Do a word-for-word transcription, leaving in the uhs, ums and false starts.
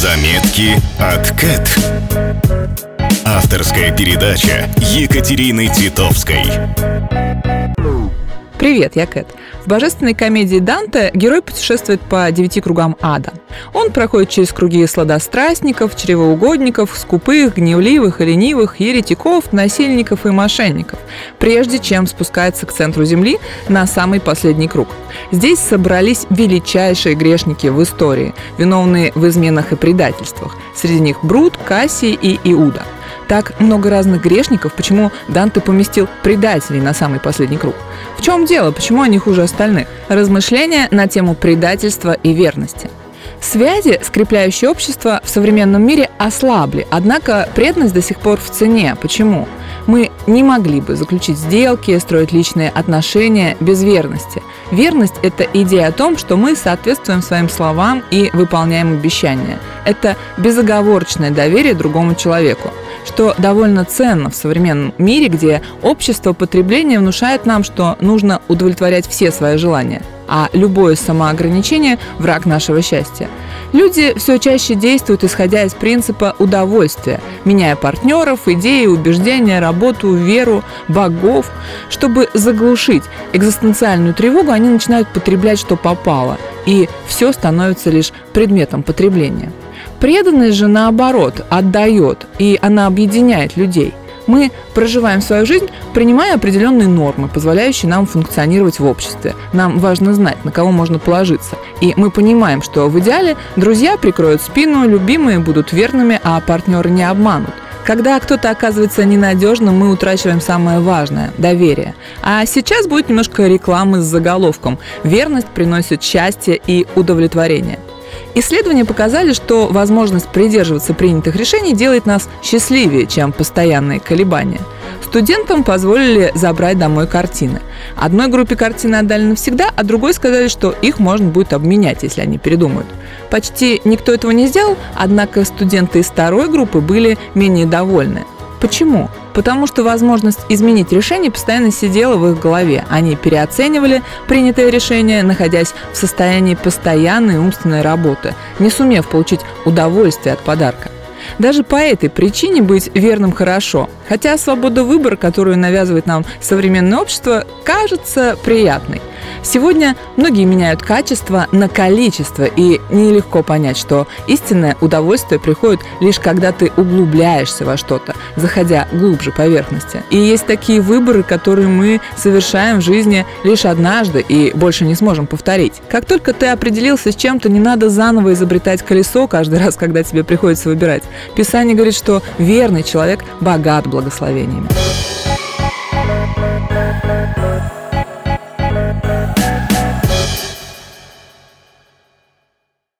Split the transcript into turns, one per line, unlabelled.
Заметки от Кэт. Авторская передача Екатерины Титовской.
Привет, я Кэт. В божественной комедии Данте герой путешествует по девяти кругам ада. Он проходит через круги сладострастников, чревоугодников, скупых, гневливых и ленивых, еретиков, насильников и мошенников, прежде чем спускается к центру земли на самый последний круг. Здесь собрались величайшие грешники в истории, виновные в изменах и предательствах. Среди них Брут, Кассий и Иуда. Так много разных грешников, почему Данте поместил предателей на самый последний круг? В чем дело? Почему они хуже остальных? Размышления на тему предательства и верности. Связи, скрепляющие общество, в современном мире ослабли, однако преданность до сих пор в цене. Почему? Мы не могли бы заключить сделки, строить личные отношения без верности. Верность – это идея о том, что мы соответствуем своим словам и выполняем обещания. Это безоговорочное доверие другому человеку, что довольно ценно в современном мире, где общество потребления внушает нам, что нужно удовлетворять все свои желания, а любое самоограничение – враг нашего счастья. Люди все чаще действуют, исходя из принципа удовольствия, меняя партнеров, идеи, убеждения, работу, веру, богов. Чтобы заглушить экзистенциальную тревогу, они начинают потреблять, что попало, и все становится лишь предметом потребления. Преданность же, наоборот, отдает, и она объединяет людей. Мы проживаем свою жизнь, принимая определенные нормы, позволяющие нам функционировать в обществе. Нам важно знать, на кого можно положиться. И мы понимаем, что в идеале друзья прикроют спину, любимые будут верными, а партнеры не обманут. Когда кто-то оказывается ненадежным, мы утрачиваем самое важное – доверие. А сейчас будет немножко рекламы с заголовком «Верность приносит счастье и удовлетворение». Исследования показали, что возможность придерживаться принятых решений делает нас счастливее, чем постоянные колебания. Студентам позволили забрать домой картины. Одной группе картины отдали навсегда, а другой сказали, что их можно будет обменять, если они передумают. Почти никто этого не сделал, однако студенты из второй группы были менее довольны. Почему? Потому что возможность изменить решение постоянно сидела в их голове. Они переоценивали принятое решение, находясь в состоянии постоянной умственной работы, не сумев получить удовольствие от подарка. Даже по этой причине быть верным хорошо, хотя свобода выбора, которую навязывает нам современное общество, кажется приятной. Сегодня многие меняют качество на количество, и нелегко понять, что истинное удовольствие приходит лишь когда ты углубляешься во что-то, заходя глубже поверхности. И есть такие выборы, которые мы совершаем в жизни лишь однажды и больше не сможем повторить. Как только ты определился с чем-то, не надо заново изобретать колесо каждый раз, когда тебе приходится выбирать. Писание говорит, что верный человек богат благословениями.